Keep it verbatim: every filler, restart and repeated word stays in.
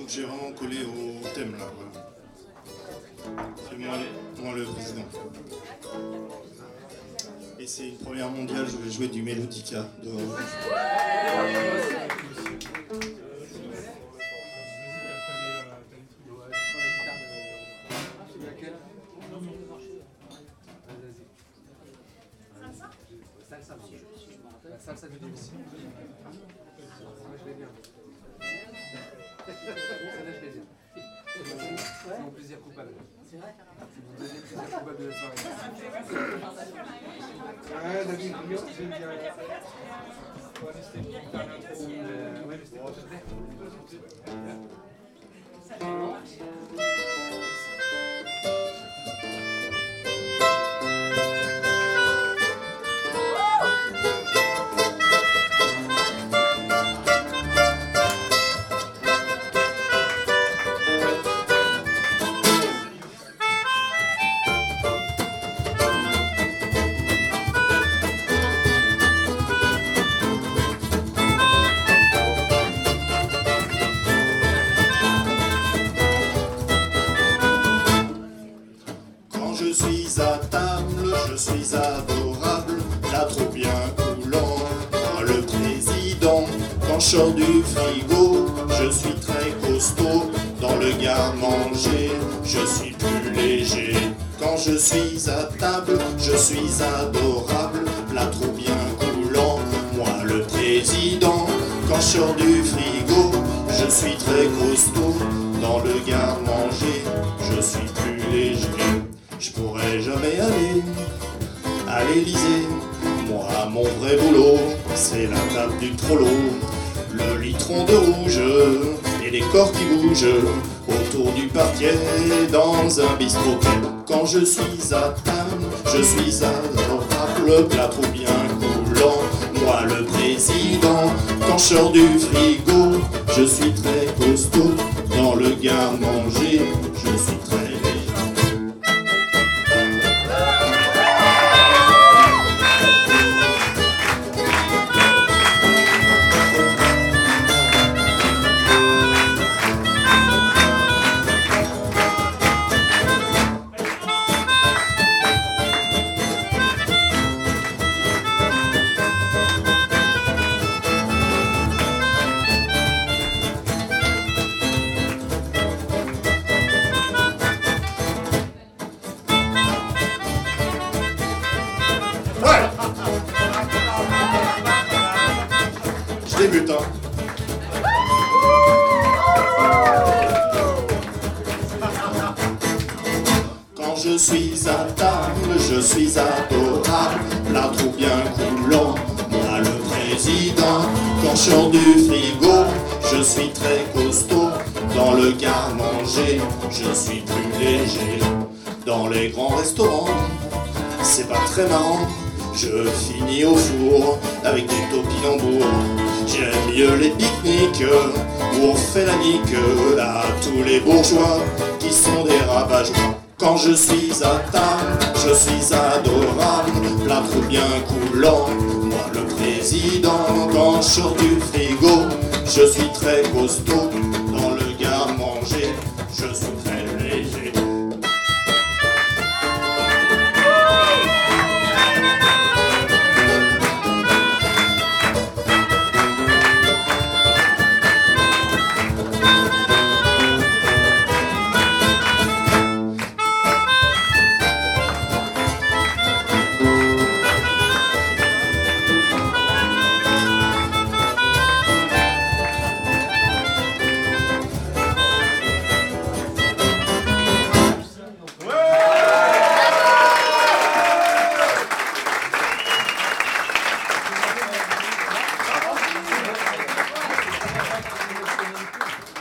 j'ai vraiment collé au thème là. Voilà. C'est moi, moi le président. Et c'est une première mondiale, je vais jouer du Melodica. De... Salsa du début. Je l'ai bien. Celle-là, je l'ai bien. C'est mon plaisir coupable. C'est vrai? C'est mon deuxième plaisir coupable de la soirée. Ouais, David, je vais me dire. Ouais, mais c'était pas très clair. Je suis à table, je suis adorable, là trop bien coulant, moi le président. Quand je sors du frigo, je suis très costaud, dans le garde-manger, je suis plus léger. Quand je suis à table, je suis adorable, là trop bien coulant, moi le président. Quand je sors du frigo, je suis très costaud, dans le garde-manger, je suis plus léger. Je pourrais jamais aller à l'Élysée. Moi, mon vrai boulot, c'est la table du trollo. Le litron de rouge et les corps qui bougent autour du parquet dans un bistrot. Quand je suis à table, je suis adorable, plat trop bien coulant. Moi, le président, quand je sors du frigo, je suis très costaud. Dans le garde-manger, je suis très débute, hein. Quand je suis à table, je suis adorable, plat trop bien coulant, moi le président. Quand je sors du frigo, je suis très costaud, dans le garde-manger, je suis plus léger. Dans les grands restaurants, c'est pas très marrant, je finis au four avec des topinambours. J'aime mieux les pique-niques où on fait la nique à tous les bourgeois qui sont des rabat-joie. Quand je suis à table, je suis adorable, plat trop bien coulant, moi le président. Quand je sors du frigo, je suis très costaud,